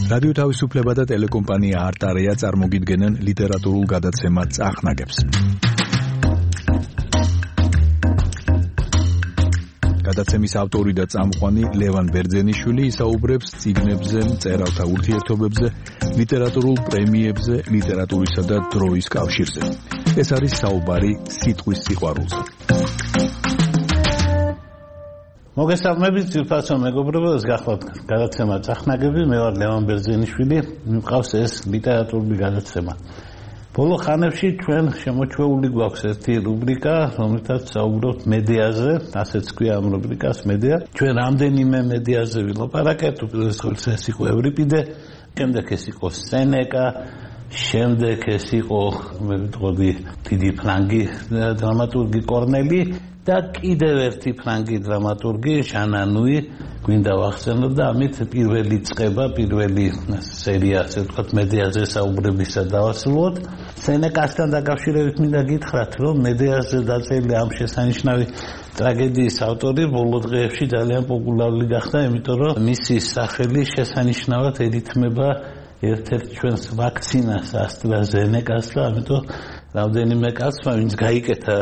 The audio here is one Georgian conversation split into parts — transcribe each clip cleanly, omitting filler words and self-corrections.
რადიო თავისუფლება და ტელეკომპანია არტარია წარმოგიდგენენ ლიტერატურულ გადაცემა წახნაგებს. გადაცემის ავტორი და წამყვანი ლევან ბერძენიშვილი ისაუბრებს წიგნებზე, მწერალთა ურთიერთობებზე, ლიტერატურულ პრემიებზე, ლიტერატურისა და დროის კავშირზე. ეს არის საუბარი სიტყვის სიყვარულზე. მოგესალმებით, ძირფასო მეგობრებო, ეს გახლავთ გადაცემა წახნაგები, მე ვარ ლევან ბერძენიშვილი, მყავს ეს ლიტერატურული გადაცემა. ბოლო ხანებში ჩვენ შემოჩვეული გვაქვს ერთი რუბრიკა, რომელთაც საუბრობთ მედიაზე, ასეც ქვია ამ რუბრიკას მედია. ჩვენ რამდენიმე მედიაზე ვილაპარაკებთ, უპირველეს ყოვლისა ეს იყო ევრიპიდე, შემდეგ ეს იყო სენეკა, შემდეგ ეს იყო, მე ვიტყოდი, დიდი ფრანგი დრამატურგი კორნელი და კიდევ ერთი ფრანგი დრამატურგი ჟან ანუი გვინდა ვახსენოთ და ამით პირველი წყება, პირველი სერია, ასე ვთქვათ, მედიაზე საუბრებისა დავასრულოთ. სენეკასთან დაკავშირებით მინდა გითხრათ, რომ მედიაზე დაწერილი ამ შესანიშნავი ტრაგედიის ავტორი ბოლო დღეებში ძალიან პოპულარული გახდა, იმიტომ რომ მისი სახელი შესანიშნავად ერითმება ერთ-ერთ ჩვენს ვაქცინას AstraZeneca-ს და ამიტომ რამდენიმე კაცმა, ვინც გაიკეთა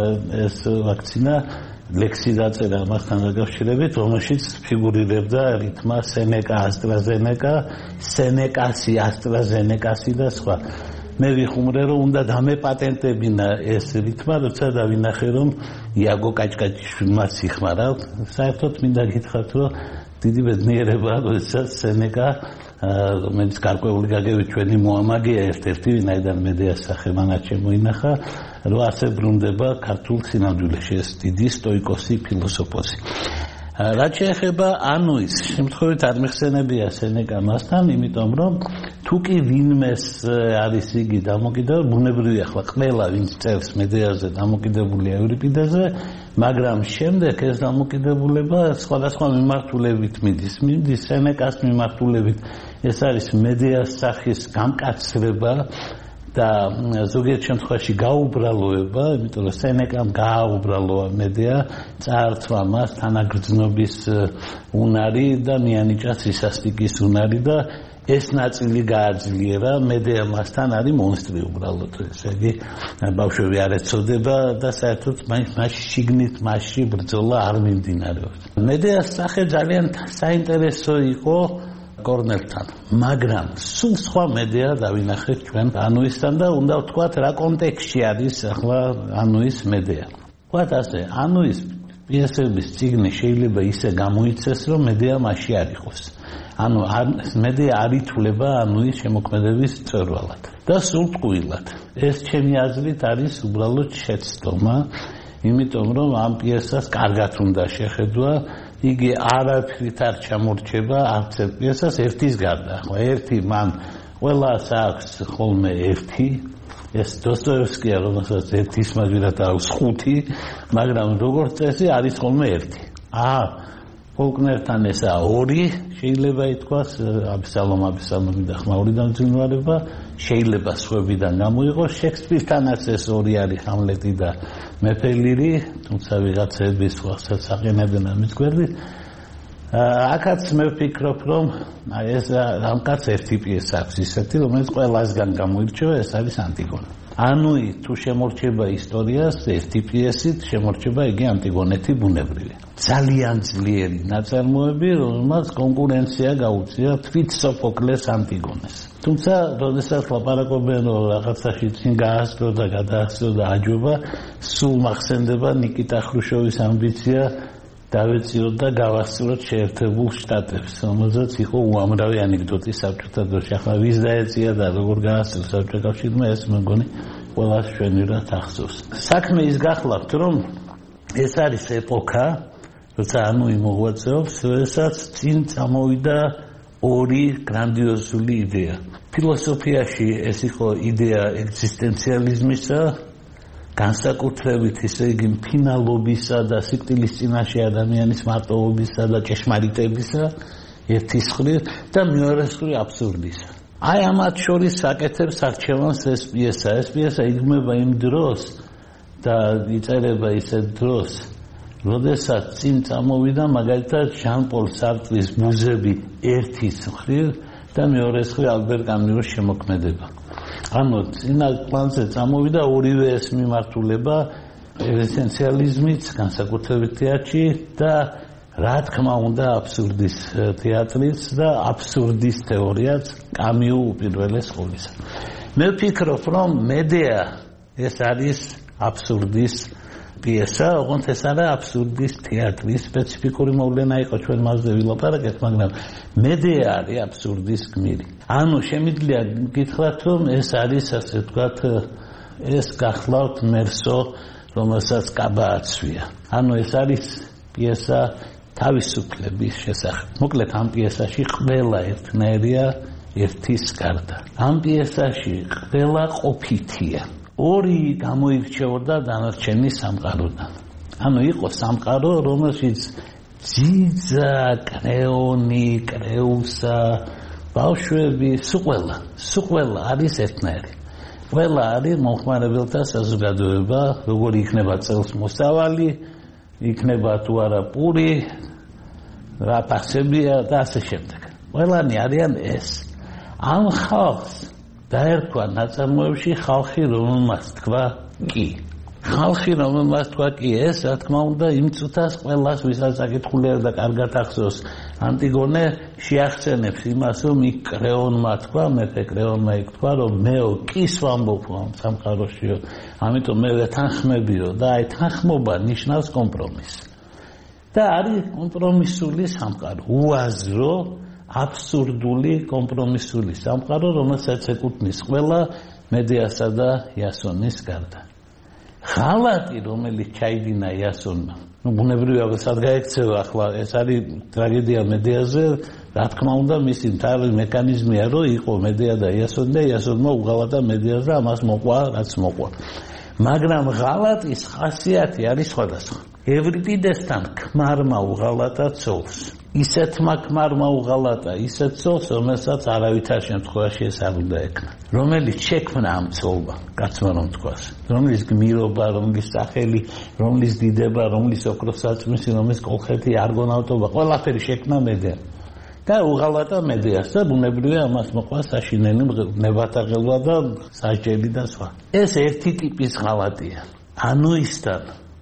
ეს ვაქცინა, ლექსი დაწერა მასთან დაკავშირებით, რომელშიც ფიგურირებდა რითმა Seneca AstraZeneca, Senecasi AstraZeneca-ი და სხვა. მე ვიხუმრე, რომ უნდა დამეპატენტებინა ეს რითმა, როცა დავინახე, რომ იაგო კაჭკაჭიშვილმა სიხმარა. საერთოდ მინდა გითხრათ, რომ დიდი ბედნიერებაა, როდესაც Seneca, რომელიც გარკვეული გაგებით ჩვენი მოამაგეა ერთ-ერთი, ვინაიდან მედიას სახე მანაც შემოინახა, რომ ასე ბრუნდება ქართულ სინამდვილეში ეს დიდი სტოიკოსი ფილოსოფოსი. რაც შეეხება ანუის, შემთხვევით არ მიხსენებია Seneca მასთან, იმიტომ რომ თუ კი ვინმეს არის იგი დამოკიდებული, ბუნებრივია ახლა ყველა ვინც წერს მედიაზე დამოკიდებულია ევრიპიდეზე, მაგრამ შემდეგ ეს დამოკიდებულება სხვადასხვა მიმართულებით მიდის Senecas მიმართულებით. ეს არის მედიას სახის გამკაცრება და ზოგიერთ შემთხვევაში გაუბრალოება, იმიტომ რომ Senecam გააუბრალოა მედია, წაართვა მას თანაგრძნობის უნარი და მიანიჭა სისასტიკის უნარი და ეს ნაწილი გააძლიერა, მედია მასთან არის მონსტრი უბრალოდ, ესე იგი ბავშვები არ ეცოდება და საერთოდ მასში შიგნით მასში ბრძოლა არ მიმდინარეობს. მედიას სახე ძალიან საინტერესო იყო კორნელთან, მაგრამ სულ სხვა მედია დავინახეთ ჩვენ ანუისთან და უნდა ვთქვათ რა კონტექსტში არის ახლა ანუის მედია. ვთქვათ ასე, ანუის პიესების წიგნი შეიძლება ისე გამოიცეს, რომ მედია მასში არ იყოს. ანუ მედია არ ითვლება ანუის შემოქმედების მწვერვალად და სულტყუილად. ეს ჩემი აზრით არის უბრალოდ შეცდომა, იმიტომ რომ ამ პიესას კარგად უნდა შეხედვა. იგი არაფრით არ ჩამორჩება არც ერთ პიესას ერთის გარდა. ახლა ერთი მან ყველას აქვს ხოლმე ერთი, ეს დოსტოევსკია, რომელსაც ერთის მაგალითად აქვს 5, მაგრამ როგორც წესი არის ხოლმე ერთი. ფოლკნერთან ესაა 2, შეიძლება ითქვას, აბესალომი და ხმაური დამძიმვარება, შეიძლება სხვებიდან გამოიღოს, შექსპირთანაც ეს 2 არის ჰამლეტი და მეფე ლირი, თუმცა ვიღაცები სხვასაც აყენებენ ამის გვერდით. აქაც მე ვფიქრობ, რომ ეს რამკაც ერთი პიესა აქვს ისეთი, რომელიც ყველასგან გამოირჩევა, ეს არის ანტიგონე. ანუი თუ შემორჩება ისტორიას ერთი პიესით, შემორჩება იგი ანტიგონეთი ბუნებრივი. ძალიან ძლიერი ნაწარმოები, რომელმაც კონკურენცია გაუწია თვით სოფოკლეს ანტიგონეს. თუმცა, როდესაც ლაპარაკობენ, რომ რაღაცაში წინ გაასწრო და გადაასწრო და აჯობა, სულ მახსენდება ნიკიტა ხრუშოვის ამბიცია დავეწიოთ და გავასწროთ შეერთებულ შტატებს, რომელზეც იყო უამრავი ანეკდოტი საბჭოთა დროში. ახლა ვის დაეწია და როგორ გაასწრო საბჭოთა კავშირმა, ეს მეგონი ყველას ჩვენურად ახსოვს. საქმე ის გახლავთ, რომ ეს არის ეპოქა, როცა ანუი მოღვაწეობს, როდესაც წინ წამოვიდა 2 გრანდიოზული იდეა. ფილოსოფიაში ეს იყო იდეა ეგზისტენციალიზმისა, განსაკუთრებით ისე იგი ფინალობისა და სიკვდილის წინაშე ადამიანის მარტოობისა და ჭეშმარიტებისა ერთის მხრივ და მეორე მხრივ აბსურდისა. აი ამათ შორის საკეთებს არჩევანს ეს პიესა. ეს პიესა იგმება იმ დროს და იწერება ისეთ დროს, როდესაც წინ წამოვიდა მაგალითად ჟან პოლ სარტრის მუზები ერთის მხრივ და მეორე მხრივ ალბერ კამიუს შემოქმედება. ანუ წინა პლანზე წამოვიდა ორივე ეს მიმართულება, ეგზისტენციალიზმიც, განსაკუთრებით თეატრში და რა თქმა უნდა აბსურდის თეატრიც და აბსურდის თეორიაც კამიუ უპირველეს ყოვლისა. მე ვფიქრობ, რომ მედეა ეს არის აბსურდის პიესა, ოღონდ ეს არა აბსურდის თეატრის სპეციფიკური მოვლენა იყო ჩვენ მასზე ვილაპარაკეთ, მაგრამ მედეა არის აბსურდის გმირი. ანუ შემიძლია გითხრათ, რომ ეს არის ასე ვთქვათ, ეს გახლავთ მერსო, რომელსაც კაბა აცვია. ანუ ეს არის პიესა თავისუფლების შესახებ. მოკლედ ამ პიესაში ყველა ერთნაირია ერთის გარდა. ამ პიესაში ყველა ყოფითია. ორი გამოირჩეოდა დანარჩენი სამყაროდან. ანუ იყო სამყარო, რომელშიც ძიძა, კრეონი, კრეუსა, ბავშვები, სულ ყველა არის ერთნაირი. ყველა არის მომხმარებელთა საზოგადოება, როგორი იქნება წელს მოსავალი, იქნება თუ არა პური, რა ფასებია და ასე შემდეგ. ყველანი არიან ეს. ამ ხალხს დაერქვა ნაწარმოებში ხალხი, რომელმაც თქვა კი. ხალხი, რომელმაც თქვა კი, ეს რა თქმა უნდა იმ წუთას ყველას, ვისაც აკითხულია და კარგად ახსოვს, ანტიგონე შეახსენებს იმას, რომ იქ კრეონმა თქვა, მეფე კრეონმა იქ თქვა, რომ მეო კის ვამბობ ამ სამყაროშიო, ამიტომ მე ვეთანხმებიო და აი თანხმობა ნიშნავს კომპრომისს. და არის კომპრომისული სამყარო, უაზრო, აბსურდული კომპრომისული სამყარო, რომელსაც ეკუთვნის ყველა მედეასა და იასონის გარდა. ღალატი, რომელიც ჩაიდინა იასონმა, ბუნებრივია სად გაექცევა ახლა, ეს არის ტრაგედია მედეაზე, რა თქმა უნდა, მისი მთავარი მექანიზმია, რომ იყო მედეა და იასონი და იასონმა უღალატა მედეას და ამას მოყვა, რაც მოყვა. მაგრამ ღალატის ხასიათი არის სხვადასხვა. ევრიპიდესთან ქმარმა უღალატა ცოლს. ისეთმა ქმარმა უღალატა ისეთ ცოლს, რომელსაც არავითარ შემთხვევაში ეს არ უნდა ექნა. რომელიც შექმნა ამ ცოლმა, კაცმა რომ თქვას. რომლის გმირობა, რომლის სახელი, რომლის დიდება, რომლის ოქროსაწმისი, რომლის კოლხეთი, არგონავტობა, ყველაფერი შექმნა მედეა. და უღალატა მედეას და ბუნებრივია ამას მოყვა საშინელი ნებათაღელვა და სასჯელი და სხვა. ეს ერთი ტიპის ღალატია. ანუისთან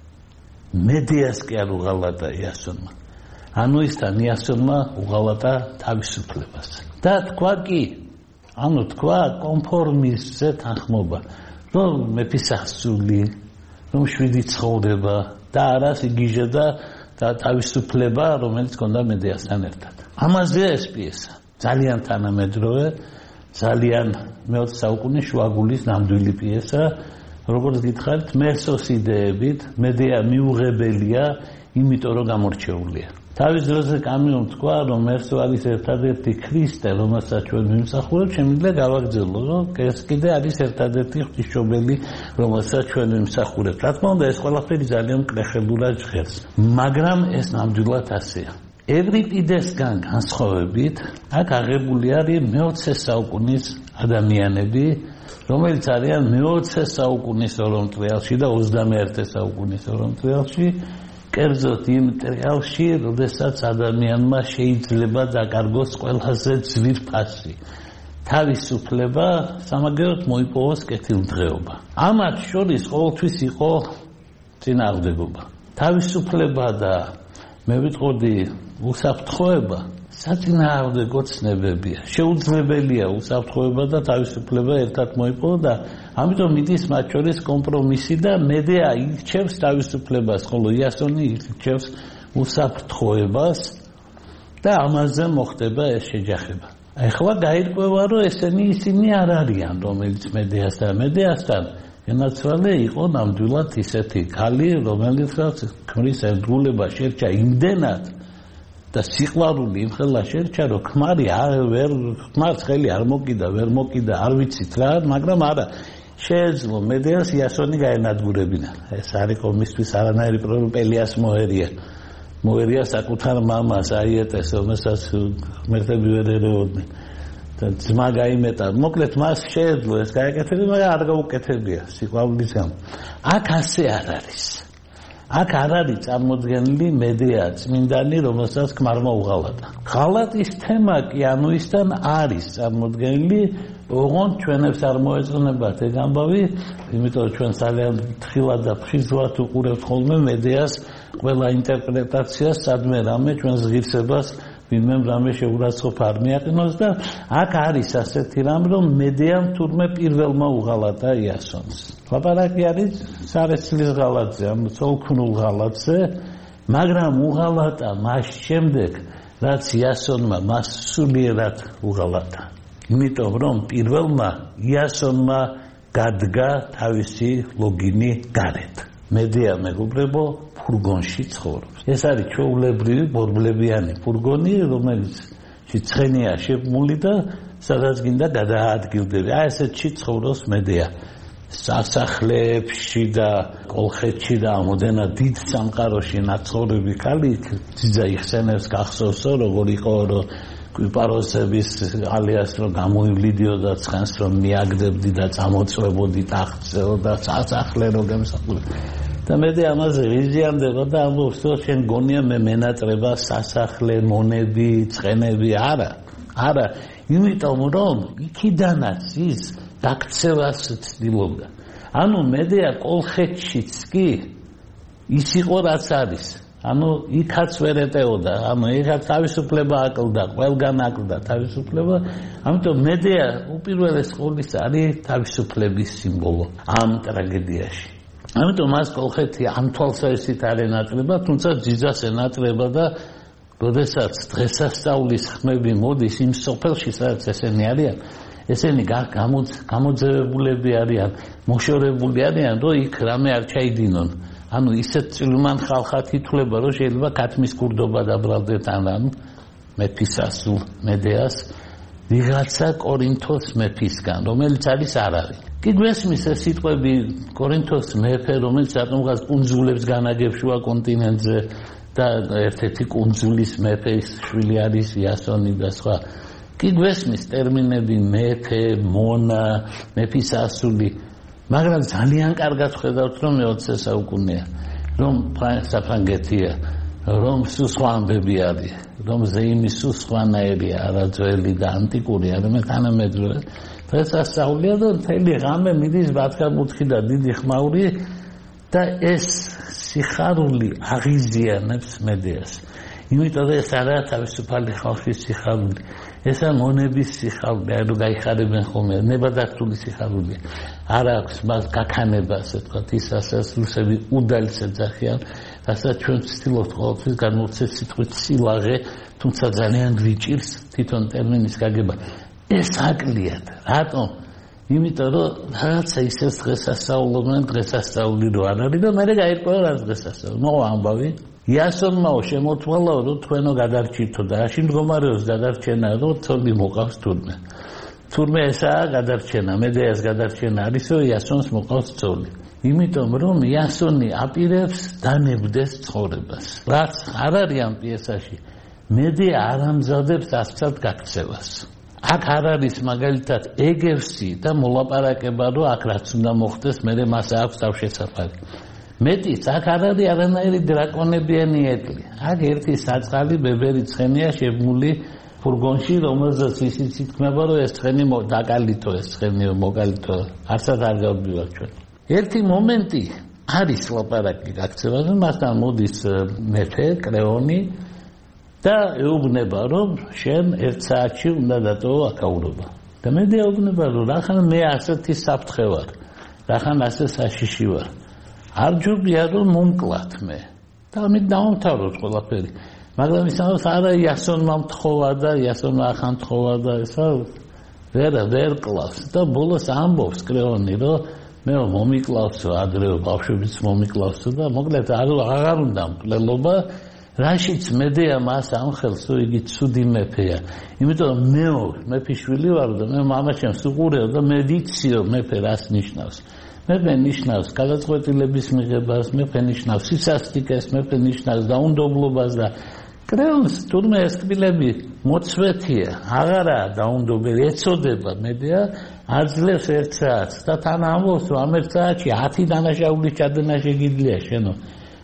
მედეას კი არ უღალატა იასონმა. ანუისთან იასონმა უღალატა თავისუფლებას. და თქვა კი, ანუ თქვა კონფორმიზმზე თანხმობა, რომ მეფისასული, რომ შვიდი ცხოვრება და არა სიგიჟე და თავისუფლება, რომელიც ჰქონდა მედეასთან ერთად. ამაზე ეს პიესა ძალიან თანამედროვე, ძალიან მე-20 საუკუნის შუაგულის ნამდვილი პიესა, როგორც გითხარით, მერსოს იდეებით, მედეა მიუღებელია, იმიტომ რომ გამორჩეულია. თავის დროზე კამიუმ თქვა, რომ მერსო არის ერთადერთი ქრისტე, რომელსაც ჩვენ ვიმსახურებთ, შემიძლია გავაგრძელო, რომ ეს კიდე არის ერთადერთი ღვთისმშობელი, რომელსაც ჩვენ ვიმსახურებთ. რა თქმა უნდა, ეს ყველაფერი ძალიან მკრეხელურად ჟღერს, მაგრამ ეს ნამდვილად ასეა. ევრიპიდესგან განსხვავებით, აქ აღებული არის მე-20 საუკუნის ადამიანები, რომელიც არიან მე-20 საუკუნის ორომტრიალში და 21 საუკუნის ორომტრიალში, კერძოდ იმ ტრიალში, როდესაც ადამიანმა შეიძლება დაკარგოს ყველაზე ძვირფასი თავისუფლება, სამაგეროდ მოიპოვოს კეთილდღეობა. ამათ შორის ყოველთვის იყო წინააღმდეგობა. თავისუფლება და მე ვიტყოდი უსაფრთხოება საწინააღმდეგო ცნებებია. შეუძლებელია უსაფრთხოება და თავისუფლება ერთად მოიპოვო და ამიტომ მიდის მათ შორის კომპრომისი და მედეა ირჩევს თავისუფლებას, ხოლო იასონი ირჩევს უსაფრთხოებას და ამაზე მოხდება ეს შეჯახება. ახლა გაირკვევა, რომ ისინი არ არიან, რომელიც მედეასთან ენაცვალე იყო ნამდვილად ისეთი ქალი, რომელიც ქმრის ერთგულება შერჩა იმდენად და სიყვარული იმხელა შერჩა, რომ ქმარს ხელი არ მოკიდა, ვერ მოკიდა, არ ვიცით რა, მაგრამ არა, შეეძლო მედეას იასონი გაენადგურებინა. ეს არის მისთვის არანაირი პრობლემა, პელიას მოერია საკუთარ მამას აიეტეს, რომელსაც ღმერთები ვერ ერეოდნენ. და ძმა გაიმეტა, მოკლედ მას შეეძლო ეს გაეკეთებინა, მაგრამ არ გაუკეთებია სიყვარულის გამო. აქ ასე არ არის. აქ არ არის წარმოდგენილი მედია წმინდანი, რომელსაც ქმარმა უღალატა. ღალატის თემა კი ისთან არის წარმოდგენილი, ოღონდ ჩვენებს არ მოეწონებათ ეგ ამბავი, იმიტომ რომ ჩვენ ძალიან თხილად და ფხიზლად უყურებთ ხოლმე მედიას, ყველა ინტერპრეტაციას, სადმე რამე ჩვენს ღირსებას ვინმე რამე შეურაცხყოფ არ მიაყენოს და აქ არის ასეთი რამ, რომ მედიამ თურმე პირველმა უღალატა იასონს. ლაპარაკი არის სარესლის ღალატზე, ამ ცოლქმნულ ღალატზე, მაგრამ უღალატა მას შემდეგ, რაც იასონმა მას სულიერად უღალატა. იმიტომ რომ პირველმა იასონმა გადგა თავისი ლოგინი გარეთ. მედია მეგობრებო ფურგონში ცხოვრობს. ეს არის ჩვეულებრივი ბორბლებიანი ფურგონი, რომელიც ცხენია შეყმული და სადაც გინდა გადაადგილდები. ესეთში ცხოვრობს მედია. სასახლეებში და კოლხეთში და ამოდენა დიდ სამყაროში ნაცხოვრები ქალი ძიძა იხსენებს გახსოვსო როგორ იყო რომ კვიპაროსების ალიას რომ გამოივლიდიოდა ცხენს რომ მიაგდებდი და წამოწვებოდი ტახტზეო და სასახლე რო გემსახურე და მე ამაზე ვიზიანდება და ამბობს რომ შენ გონია მე მენატრება სასახლე მონები ცხენები არა იმიტომ რომ იქიდანაც ის დაქცევას ცდილობდა. ანუ მედია კოლხეთშიც კი ის იყო რაც არის. ანუ იქაც ვერ ეტეოდა. ანუ იქაც თავისუფლება აკლდა, ყველგან აკლდა თავისუფლება. ამიტომ მედია უპირველეს ყოვლისა არის თავისუფლების სიმბოლო ამ ტრაგედიაში. ამიტომ მას კოლხეთი ამ თვალსაზრისით არ ენატრება, თუმცა ძიძას ენატრება და როდესაც დღესასწაულის ხმები მოდის იმ სოფელში, სადაც ესენი არიან, ესენი გამოძევებულები არიან, მოშორებული არიან, რომ იქ რამე არ ჩაიდინონ. ანუ ისეთ წილმან ხალხად ითვლება, რომ შეიძლება ქათმის კურდობა დაბრალდეთ ან მეფისასულ მედეას ვიღაცა კორინთოს მეფისგან, რომელიც არის არავინ. კი გვესმის ეს სიტყვები კორინთოს მეფე, რომელიც რატომღაც კუნძულებს განაგებს შუა კონტინენტზე და ერთ-ერთი კუნძულის მეფის შვილი არის იასონი და სხვა. კი გვესმის ტერმინები მეფე, მონა, მეფისასული, მაგრამ ძალიან კარგად ხედავთ რომ მე-20 საუკუნეა, რომ საფრანგეთია, რომ სულ სხვა ამბები არის, რომ ზეიმი სულ სხვანაირია, არაძველი და ანტიკური, არამედ თანამედროვე. დღესასწაულია და მთელი ღამე მიდის ბათქაბუთხი და დიდი ხმაური და ეს სიხარული აღიზიანებს მედიას. იმიტომ რომ ეს არაა თავისუფალი ხალხის სიხარული. ესა მონების სიხარული, აი რომ გაიხარებენ ხოლმე, ნებადართული სიხარული. არ აქვს მას გაქანება, ასე ვთქვათ, ის ასაც რუსები უდალს ეძახიან, რასაც ჩვენ ვცდილობთ ყოველთვის განმოვცეთ სიტყვით სილაღე, თუმცა ძალიან გვიჭირს თვითონ ტერმინის გაგება. ეს აკლიათ. რატომ? იმიტომ რომ რაღაცა ისეს დღესასწაულობენ, დღესასწაული რო არ არის და მერე გაირკვევა რა დღესასწაული. მოვა ამბავი. იასონმაო შემოთვალაო რომ თქვენო გადარჩითო და რაში მდგომარეობს გადარჩენა რომ ცოლი მოყავს თურმე. თურმე ესაა გადარჩენა, მედეას გადარჩენა არისო იასონს მოყავს ცოლი. იმიტომ რომ იასონი აპირებს დანებდეს ცხოვრებას. რაც არ არის ამ პიესაში, მედია არ ამზადებს ასწად გაქცევას. აქ არ არის მაგალითად ეგევსი და მოლაპარაკება რომ აქ რაც უნდა მოხდეს, მერე მას აქვს თავშესაფარი. მეტიც აქ არ არის არანაირი დრაკონებიანი ეტლი. აქ ერთი საწყალი ბებერი ცხენია შეღმული ფურგონში, რომელზეც ისიც ითქმება, რომ ეს ცხენი დაკალითო, ეს ცხენი მოკალითო, არცად არ გავდივარ ჩვენ. ერთი მომენტი არის ლაპარაკი გაქცევაზე, მასთან მოდის მეფე კრეონი და ეუბნება, რომ შენ 1 საათში უნდა დატოვო აკაურობა. და მე ეუბნება, რომ რახან მე ასეთი საფრთხე ვარ, რახან ასე საშიში ვარ. არ ჯობია რომ მომკლათ მე და ამით დავამთავროთ ყველაფერი. მაგრამ ისაა არა იასონმა მთხოვა და იასონმა ახან თხოვა და ესა ვერ კლავს და ბოლოს ამბობს კრეონი რომ მე მომიკლავსო ადრეო ბავშვებიც მომიკლავსო და მოკლედ აღარ უნდა მკვლელობა რაშიც მედია მას ამხელს რომ იგი ცუდი მეფეა. იმიტომ რომ მე მეფიშვილი ვარ და მე მამაჩემს უყურეო და მე ვიციო მეფე რას ნიშნავს. მეფე ნიშნავს გადაწყვეტილების მიღებას, მეფე ნიშნავს სისასტიკეს, მეფე ნიშნავს დაუნდობლობას და კრეონს თურმე ეს კბილები მოწვეთია, აღარაა დაუნდობელი, ეწოდება მედია, აძლევს 1 საათს და თან ამბობს რომ ამ 1 საათში 10 დანაშაულის ჩადენა შეგიძლია შენო.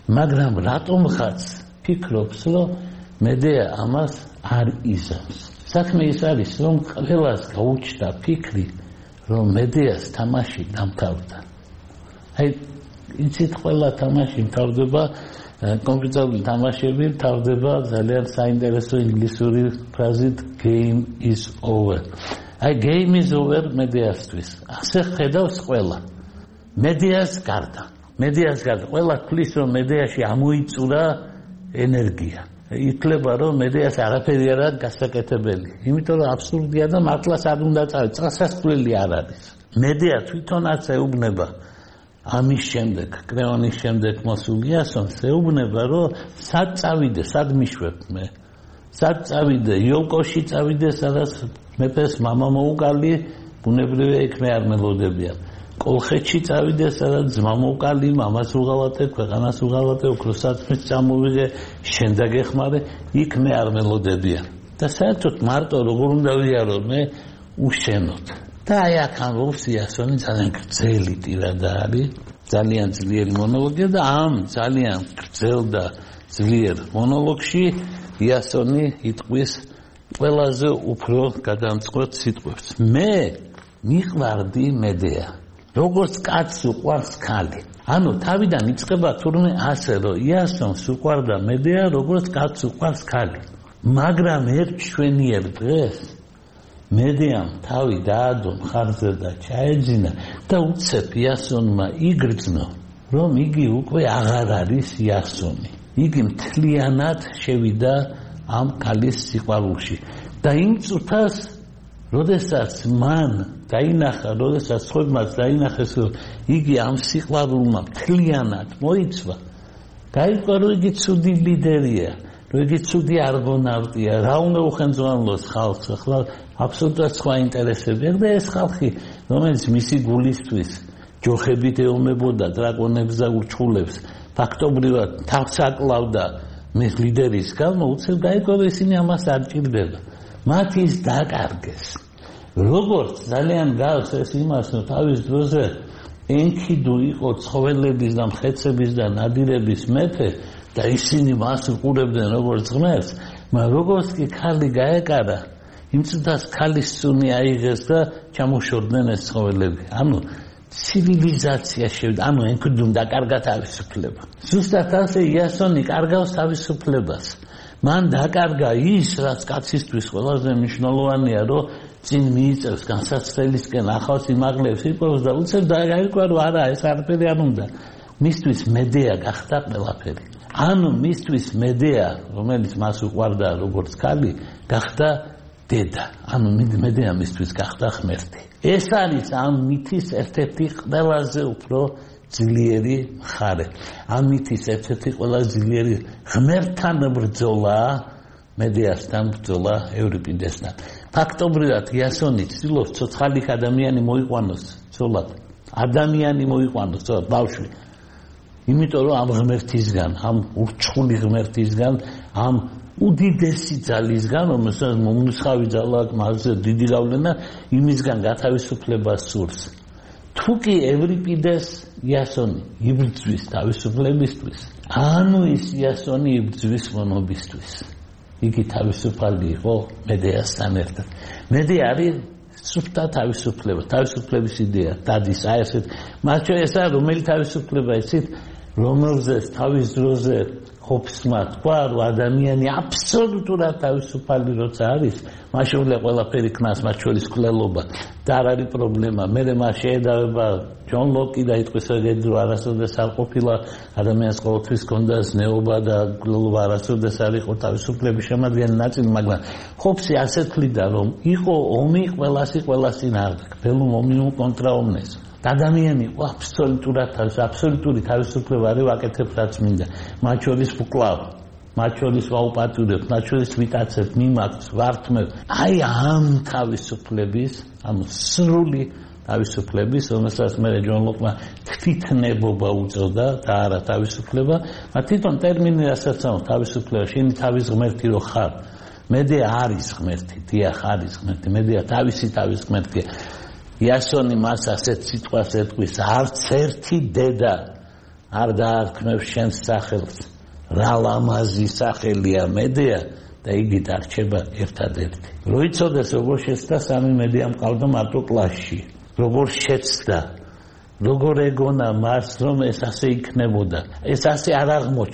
მაგრამ რატომ ხაც ფიქრობს, რომ მედეა ამას არ იზამს? საქმე ის არის, რომ ყველას გაუჩნდა ფიქრი, რომ მედეას თამაში დამთავრდა. აი, იცით, ყველა თამაში მთავრდება, კომპიუტერული თამაშები მთავრდება ძალიან საინტერესო ინგლისური ფრაზით game is over. აი, game is over მედეასთვის. ასე ხედავს ყველა. მედეას გარდა. ყველა თვლის, რომ მედეაში ამოიწურა ენერგია. ითვლება, რომ მედეას არაფერი არ არის გასაკეთებელი. იმიტომ რომ აბსურდია და მართლაც არ უნდა წავიდე. წასასვლელი არ არის. მედეა თვითონაც ეუბნება ამის შემდეგ, კრეონის შემდეგ მოსულ იასონს ეუბნება, რომ სად წავიდე, სად მიშვებ მე? სად წავიდე? იოლკოში წავიდე, სადაც მეფეს მამა მოუკალი, ბუნებრივია იქ მე არ მელოდებიან. კოლხეთში წავიდე, სადაც ძმა მოუკალი, მამას უღალატე, ქვეყანას უღალატე, ოქროსათმის წამოვიღე, შენ დაგეხმარე, იქ მე არ მელოდებიან. და საერთოდ მარტო როგორ უნდა ვიარო მე უშენოდ. და აი აქ ამბობს იასონი ძალიან გრძელი ტირადა არის, ძალიან ძლიერი მონოლოგია და ამ ძალიან გრძელ და ძლიერ მონოლოგში იასონი იტყვის ყველაზე უფრო გადამწყვეტ სიტყვებს. მე მიყვარდი მედეა. როგორც კაცს უყვარს ქალი. ანუ თავიდან იწყება თურმე ასე, რომ იასონს უყვარდა მედეა, როგორც კაცს უყვარს ქალი. მაგრამ ერთ შვენიერ დღეს მედეამ თავი დაადო მხარზე და ჩაეძინა და უცებ იასონმა იგრძნო, რომ იგი უკვე აღარ არის იასონი. იგი მთლიანად შევიდა ამ ქალის სიყვარულში. და იმ წუთას, როდესაც მან დაინახა, როდესაც სხვებმაც დაინახეს, რომ იგი ამ სიყვარულმა მთლიანად მოიცვა, გაიგო, რომ იგი ცუდი ლიდერია, რომ იგი ცუდი არგონავტია, რა უნდა უხენძვალოს ხალხს, ახლა აბსოლუტურად სხვა ინტერესები აქვს და ეს ხალხი, რომელიც მისი გულისთვის ჯოხებით ეომებოდა დრაკონებს და ურჩხულებს, ფაქტობრივად თავს აკლავდა მის ლიდერის გამო, უცებ გაიგო, რომ ისინი ამას არ ჭირდება. მათ ის დაკარგეს. როგორც ძალიან გავს ეს იმას, რომ თავის დროზე ენქიდუ იყო ცხოველების და მხეცების და ნადირების მეფე და ისინი მას უყურებდნენ როგორც ღმერთს, მაგრამ როგორც კი ქალი გაეკარა, იმ წუთას ქალის სუნი აიღეს და ჩამოშორდნენ ეს ცხოველები. ანუ ცივილიზაცია შევიდა, ანუ ენქიდუმ დაკარგა თავისუფლება. ზუსტად ასე იასონი კარგავს თავისუფლებას. მან დაკარგა ის, რაც კაცისთვის ყველაზე მნიშვნელოვანია, რომ წინ მიიწევს განსაცდელისკენ ახალ სიმაღლეებს იპოვოს და უცებ დააიგო, რომ არა, ეს არაფერი არ უნდა. მისთვის მედეა გახდა ყველაფერი. ანუ მისთვის მედეა, რომელიც მას უყვარდა როგორც ქალი, გახდა დედა. ანუ მედეა მისთვის გახდა ღმერთი. ეს არის ამ მითის ერთ-ერთი ყველაზე უფრო ძლიერი მხარე. ამ მითის ერთ-ერთი ყველაზე ძლიერი ღმერთთან ბრძოლა, მედეასთან ბრძოლა ევრიპიდესთან. ფაქტობრივად იასონი ცდილობს ცოცხალი ადამიანი მოიყვანოს ცოლად. ადამიანი მოიყვანოს ცოლად, ბავშვი. იმიტომ რომ ამ ღმერთისგან, ამ ურჩხული ღმერთისგან, ამ უდიდესი ძალისგან, რომელსაც მომნუცხავი ძალა აქვს, მასზე დიდი გავლენა, იმისგან გათავისუფლებას სურს. თუ კი ევრიპიდეს იასონი იბრძვის თავისუფლებისთვის, ანუ ის იასონი იბრძვის მონობისთვის. იგი თავისუფალი იყო მედეასთან ერთად. მედეა არის სუფთა თავისუფლება, თავისუფლების იდეა, დადის აი ესეთ. მათ შორის ეს რომელი თავისუფლება იცით, რომელზეც თავის დროზე ხოფსმა თქვა, რომ ადამიანი აბსოლუტურად თავისუფალი როცა არის, მაშინ ყველაფერი ქნას, მათ შორის მკვლელობა და არ არის პრობლემა. მერე მას შეედავება ჯონ ლოკი და იტყვის, რომ არასოდეს არ ყოფილა ადამიანს ყოველთვის ჰქონდა ზნეობა და მკვლელობა არასოდეს არ იყო თავისუფლების შემადგენელი ნაწილი, მაგრამ ხოფსი ასე თვლიდა, რომ იყო ომი ყველასი არ გბელუმ ომიუმ კონტრა ომნეს. ადამიანი აბსოლუტურად აბსოლუტური თავისუფლება არის ვაკეთებ რაც მინდა. მათ შორის ვკლავ, მათ შორის ვაუპატურებ, მათ შორის ვიტაცებ, მიმართ, ვართმევ. აი ამ თავისუფლების, ამ სრული თავისუფლების, რომელსაც მე ჯონ ლოკმა თვითნებობა უწოდა და არა თავისუფლება, მაგრამ თვითონ ტერმინი რასაც აქვს თავისუფლება, შენი თავის ღმერთი რო ხარ. მედეა არის ღმერთი, დიახ არის ღმერთი, მედეა თავისი თავის ღმერთია. იასონი მას ასეთ სიტყვას ეტყვის, არც ერთი დედა არ დაარქმევ შენს სახელს რა ლამაზი სახელია მედია და იგი დარჩება ერთადერთი რო იცოდეს როგორ შეცდა სამი მედია მყავდა მარტო კლასში როგორ შეცდა როგორ ეგონა მას რომ ეს ასე იქნებოდა ეს ასე არ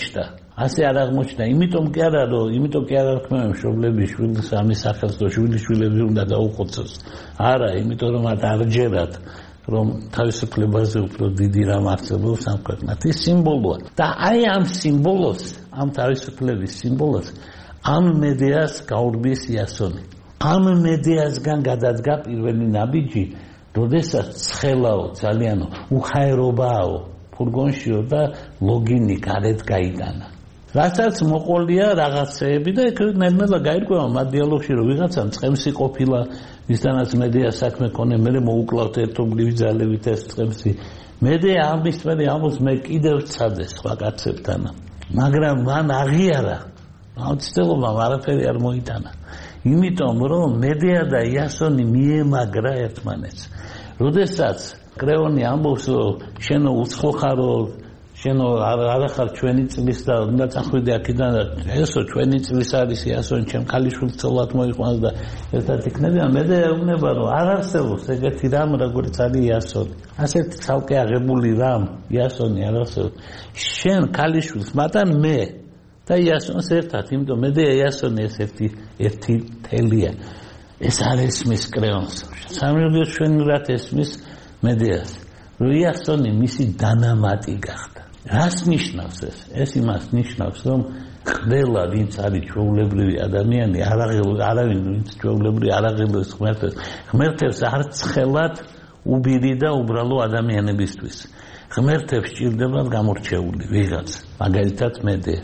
აღმოჩნდა იმიტომ კი არა რქმევენ მშობლები შვილს სამი სახელს და შვილიშვილები უნდა დაუხოცოს არა იმიტომ რომ არ ჯერათ რომ თავისუფლებაზე უფრო დიდი რამ არსებობს ამ ქვეყნად ის სიმბოლოა და აი ამ სიმბოლოს ამ თავისუფლების სიმბოლოს ამ მედიას გაურბის იასონი ამ მედიასგან გადადგა პირველი ნაბიჯი როდესაც ცხელაო ძალიანო უხაერობაო ფურგონშიო და ლოგინი გარეთ გაიტანა რასაც მოყოლია რაღაცეები და ეგ ნელ-ნელა გაირკვევა მათ დიალოგში რომ ვიღაცამ წყემსი ყოფილა მისთანაც მედია საქმე ქონე მე მოუკლავთ ერთობლივი ძალებით ეს წყემსი მედია ამის მერე ამოს მე კიდევ ვცადე სხვა კაცებთან მაგრამ მან აღიარა აუცილებლობამ არაფერი არ მოიტანა იმიტომ რომ მედია და იასონი მიემაგრა ერთმანეთს როდესაც კრეონი ამბობს რომ შენო უცხო ხარო შენო არ ახარ ჩვენი წლის და უნდა წახვიდე აქედან ესო ჩვენი წლის არის იასონი ჩემ ქალიშვილს ცოლად მოიყვანს და ერთად იქნებიან მედია ეუბნება რომ არ არსებობს ეგეთი რამ როგორც არის იასონი ასეთი ცალკე აღებული რამ იასონი არ არსებობს შენ ქალიშვილს მაგრამ მე და იასონს ერთად იმიტომ მედია იასონი ეს ერთი თელია ეს არ ესმის კრეონს სამრიგო შვენურად ესმის მედიას რომ იასონი მისი დანამატი გახდა რას ნიშნავს ეს იმას ნიშნავს რომ ყველა ვინც არის ჩვეულებრივი ადამიანი არავინ ვინც ჩვეულებრივი არ აღელოს ღმერთებს არც ხელად უბირი და უბრალო ადამიანებისთვის ღმერთებს ჭირდებათ გამორჩეული ვიღაც მაგალითად მედია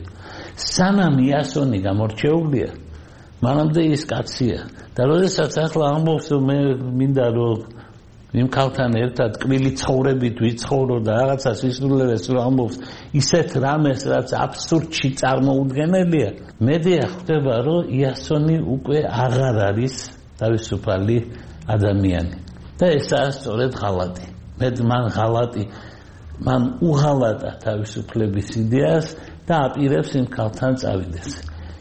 სანამ იასონი გამორჩეულია მანამდე ის კაცია და როდესაც ახლა ამბობს რომ მე მინდა რომ იმ ქალთან ერთად კბილი ცხოვრებით ვიცხოვრო და რაღაცა სისულელეს რომ ამბობს ისეთ რამეს რაც აბსურდში წარმოუდგენელია მედია ხვდება რომ იასონი უკვე აღარ არის თავისუფალი ადამიანი და ესაა სწორედ ღალატი მან უღალატა თავისუფლების იდეას და აპირებს იმ ქალთან წავიდეს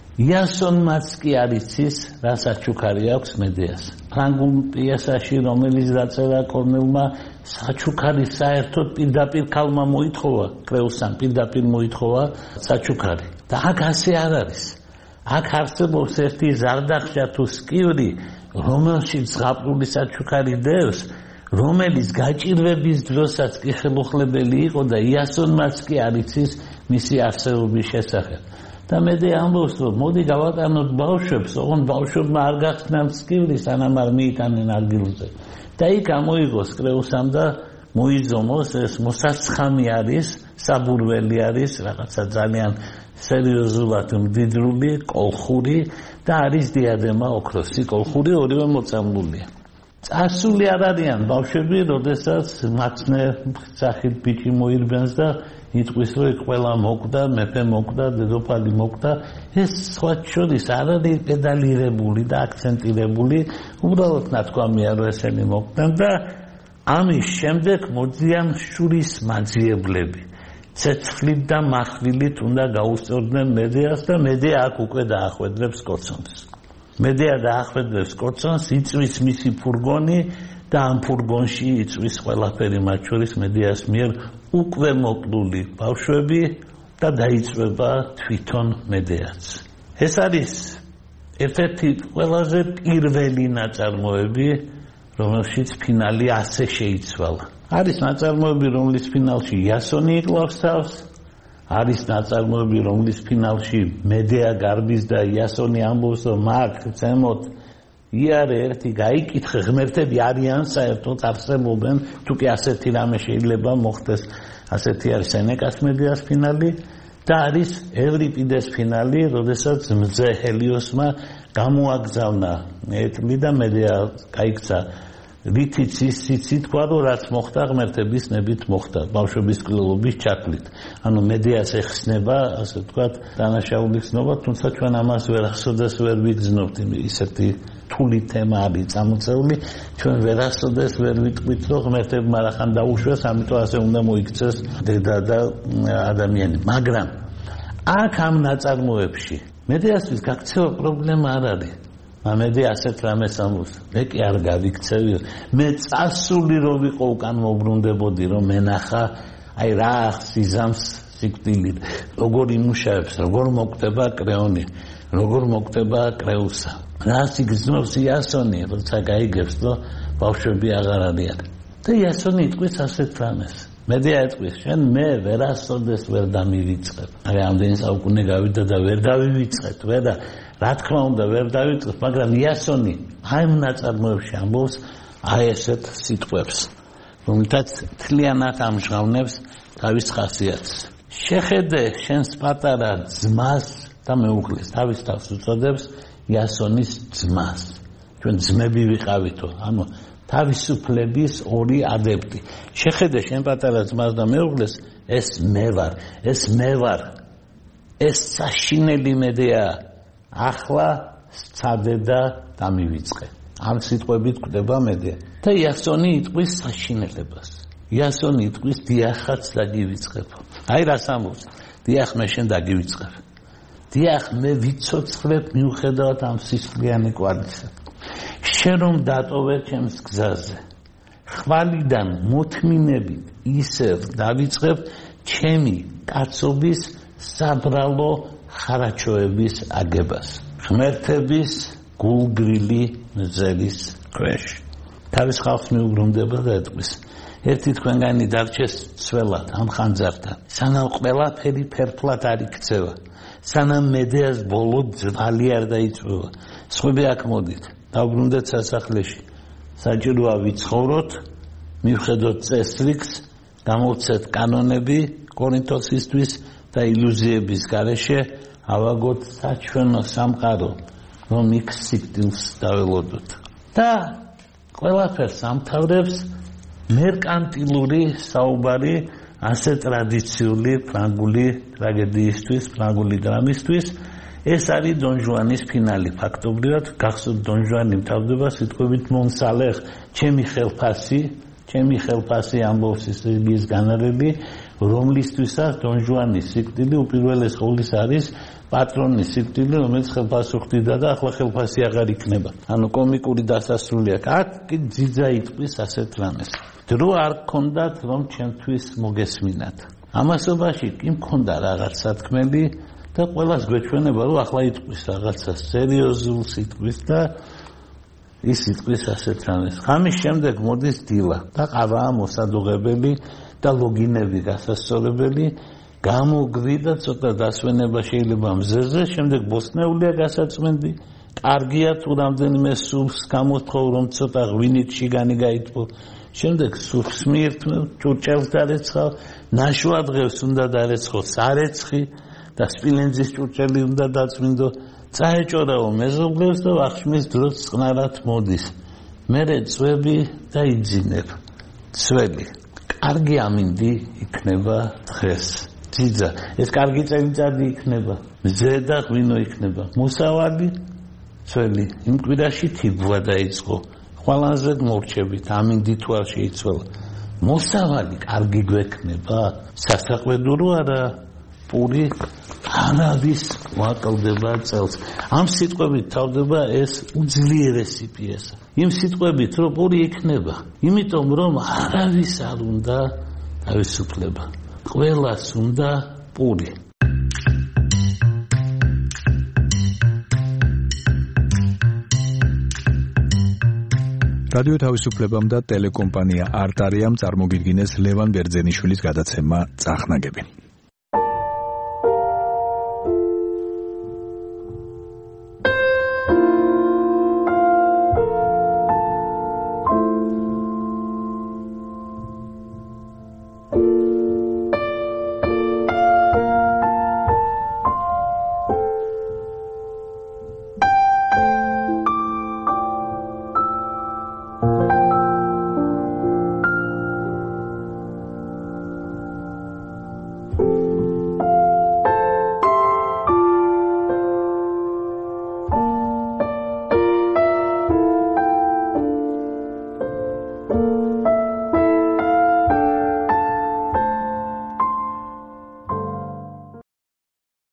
იასონმაც კი არ იცის რა საჩუქარი აქვს მედიას ფრანგულ პიესაში რომელიც დაწერა კორნელმა საჩუქარი საერთოდ პირდაპირ ქალმა მოითხოვა კრეუსამ პირდაპირ მოითხოვა საჩუქარი და აქ ასე არ არის აქ არსებობს ერთი ზარდახშა თუ სკივრი რომელშიც ზღაპრული საჩუქარი დევს რომელიც გაჭირვების დროსაც კი ხელუხლებელი იყო და იასონმაც კი არ იცის მისი არსებობის შესახებ და მედია ამბობს რომ მოდი გავატანოთ ბავშვებს ოღონდ ბავშვებმა არ გახსნან სკივრი სანამ არ მიიტანენ ადგილზე და იქ ამოიღოს კრეუსამ და მოიზომოს ეს მოსაცხამი არის საბურველი არის რაღაცა ძალიან სერიოზულად მდიდრული კოლხური და არის დიადემა ოქროსი კოლხური ორივე მოწამლულია წასული არ არიან ბავშვები როდესაც მაცნე სახით ბიჭი მოირბენს და იტყვის რომ ყველა მოკვდა მეფე მოკვდა დედოფალი მოკვდა ეს სხვა შორის არ არის პედალირებული და აქცენტირებული უბრალოდ ნათქვამია რომ ესენი მოკვდნენ და ამის შემდეგ მოძიან შურის მაძიებლები ცეცხლით და מחვილით უნდა გაუსწორდნენ მედიას და მედია აქ უკვე დაახვედრებს კოცონს მედია დაახვედრებს კოცონს იწვის მისი ფურგონი და ამ ფურგონში იწვის ყველაფერი მათ შორის მედიას მიერ უკვე მოკლული ბავშვები და დაიწვება თვითონ მედიაც ეს არის ერთ-ერთი ყველაზე პირველი ნაწარმოები რომელშიც ფინალი ასე შეიცვალა არის ნაწარმოები რომლის ფინალში იასონი იკლავს თავს არის ნაწარმოები რომლის ფინალში მედია გარბის და იასონი ამბობს რომ მაგ ზემოთ იარე ერთი გაიკითხე ღმერთები არიან საერთოდ არსებობენ თუ კი ასეთი რამე შეიძლება მოხდეს ასეთი არის სენეკას მედიას ფინალი და არის ევრიპიდეს ფინალი როდესაც მზე ჰელიოსმა გამოაგზავნა ეტლი და მედია გაიქცა რითიც ისიც თქვა რომ რაც მოხდა ღმერთების ნებით მოხდა ბავშვების კლუბის ჩაკლით ანუ მედიას ეხსნება ასე ვთქვათ დანაშაულის ცნობა თუმცა ჩვენ ამას ვერასოდეს ვერ ვიგრძნობთ ისეთი რთული თემა არის წამოწეული ჩვენ ვერასოდეს ვერ ვიტყვით რომ ღმერთებმა რახან დაუშვეს ამიტომ ასე უნდა მოიქცეს დედა და ადამიანი მაგრამ აქ ამ ნაწარმოებში მედიასთვის გაქცევა პრობლემა არ არის ამედი ასეთ რამეს ამბობს მე კი არ გავიქცევი მე წასული რო ვიყო უკან მოbrunდებოდი რომ მენახა აი რა სიზამს სიკვდილი როგორ იმუშავებს როგორ მოკვდება კრეონი როგორ მოკვდება კრეუსა რა სიგრძნობს იასონი როცა გაიგებს რომ ბავშვები აღარ არიან და იასონი იტყვის ასეთ რამეს მედია ეტყვის შენ მე ვერასოდეს ვერ დამივიწყებ აი ამდენი საუკუნე გავიდა და ვერ დავივიწყეთ ვერა რა თქმა უნდა ვერ დავიწყებ მაგრამ იასონი აი ნაწარმოებში ამბობს აი ესეთ სიტყვებს რომელთაც თლიანად ამჟღავნებს თავის ხასიათს შეხედე შენს პატარა ძმას და მეუღლეს თავის თავს უწოდებს იასონის ძმას ჩვენ ძმები ვიყავითო ანუ თავისუფლების ორი ადეპტი შეხედე შენ პატარა ძმას და მეუღლეს ეს მე ვარ ეს საშინელი მედია ახლა სცადე და დამივიწყე ამ სიტყვებით გვდება მედია და იასონი იტყვის საშინელებას იასონი იტყვის დიახაც დაგივიწყებ აი რას ამბობს დიახ მე შენ დაგივიწყებ დიახ მე ვიცოცხლებ მიუხედავად ამ სისხლიანი კვალისა შენ რომ დატოვე ჩემს გზაზე ხვალიდან მოთმინებით ისევ დავიწყებ ჩემი კაცობის საბრალო ხარაჩოების აგებას ღმერთების გულგრილი მზელის ქვეშ თავის ხალხს მიუბრუნდება და ეტყვის ერთი თქვენგანი დარჩეს ცველად ამ ხანძართან სანამ ყველაფერი ფერფლად არ იქცევა სანამ მედიას ბოლო ძვალი არ დაიწვევა სხვები აქ მოდით დავბრუნდეთ სასახლეში საჭიროა ვიცხოვროთ მივხედოთ წესრიგს გამოვცეთ კანონები კორინთოსისთვის და ილუზიების გარეშე ავაგოთ საჩვენო სამყარო რომ იქ სიკვდილს დაველოდოთ და ყველაფერს ამთავრებს მერკანტილური საუბარი ასე ტრადიციული ფრანგული ტრაგედიისთვის ფრანგული დრამისთვის ეს არის დონ ჟუანის ფინალი ფაქტობრივად გახსოვთ დონ ჟუანი მთავრდება სიტყვებით მონსალეხ ჩემი ხელფასი ამბობს ის განარები რომლისთვისაც დონ ჟუანის სიკვდილი უპირველეს ყოვლის არის პატრონის სიკვდილი რომელიც ხელფასს უხდიდა და ახლა ხელფასი აღარ იქნება ანუ კომიკური დასასრული აქ კი ძიძა იტყვის ასეთ რამეს დრო არ გქონდათ რომ ჩემთვის მოგესმინათ ამასობაში კი მქონდა რაღაც სათქმელი და ყველას გვეჩვენება რომ ახლა იტყვის რაღაცა სერიოზულ სიტყვის და ის იტყვის ასეთ რამეს ამის შემდეგ მოდის დილა და ყავაა მოსადუღებელი და ლოგინები გასასწორებელი გამოგვიდა ცოტა დასვენება შეიძლება მზეზე შემდეგ ბოსნეულია გასაწმენდი კარგია თუ რამდენიმე სულს გამოთხოვ რომ ცოტა ღვინით შიგანი გაიტყო შემდეგ სულს მიირთმევ ჭურჭელს დარეცხავ ნაშვა დღეს უნდა დარეცხო სარეცხი და სპილენძის ჭურჭელი უნდა დაწმინდო წაეჭორაო მეზობლებს და ახშმის დროს წყნარად მოდის მერე წვები და იძინებ წველი კარგი ამინდი იქნება დღეს ძიძა ეს კარგი წელიწადი იქნება მზე და ღვინო იქნება მოსავალი წველი იმ კვირაში თიბვა დაიწყო ხვალანზე მორჩებით ამინდი თუ არ შეიცვალა მოსავალი კარგი გვექნება სასაყვედურო არა პური არავის ვაკლდება წელს ამ სიტყვებით თავდება ეს უძლიერესი პიესა იმ სიტყვებით რომ პური იქნება იმიტომ რომ არავის არ უნდა თავისუფლება ყველას უნდა პური რადიო თავისუფლებამ და ტელეკომპანია არტარიამ წარმოგიდგინეს ლევან ბერძენიშვილის გადაცემა წახნაგები